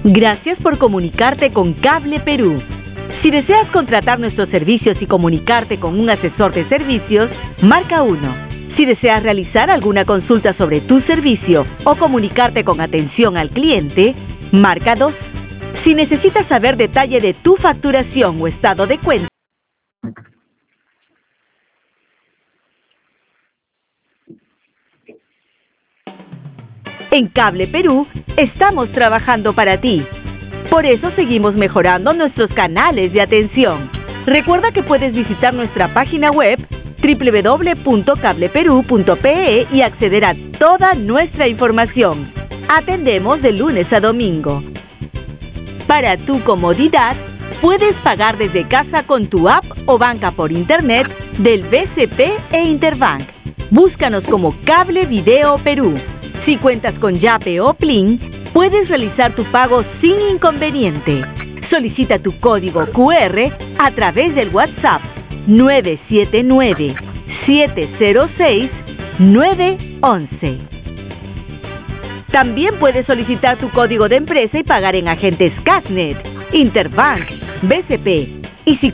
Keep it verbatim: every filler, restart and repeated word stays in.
Gracias por comunicarte con Cable Perú. Si deseas contratar nuestros servicios y comunicarte con un asesor de servicios, marca uno. Si deseas realizar alguna consulta sobre tu servicio o comunicarte con atención al cliente, marca dos. Si necesitas saber detalle de tu facturación o estado de cuenta, en Cable Perú estamos trabajando para ti. Por eso seguimos mejorando nuestros canales de atención. Recuerda que puedes visitar nuestra página web doble u doble u doble u punto cable perú punto pe e y acceder a toda nuestra información. Atendemos de lunes a domingo. Para tu comodidad, puedes pagar desde casa con tu app o banca por internet del B C P e Interbank. Búscanos como Cable Video Perú. Si cuentas con Yape o Plin, puedes realizar tu pago sin inconveniente. Solicita tu código cu erre a través del WhatsApp nueve siete nueve, siete cero seis, nueve once. También puedes solicitar tu código de empresa y pagar en agentes Casnet, Interbank, B C P. Y si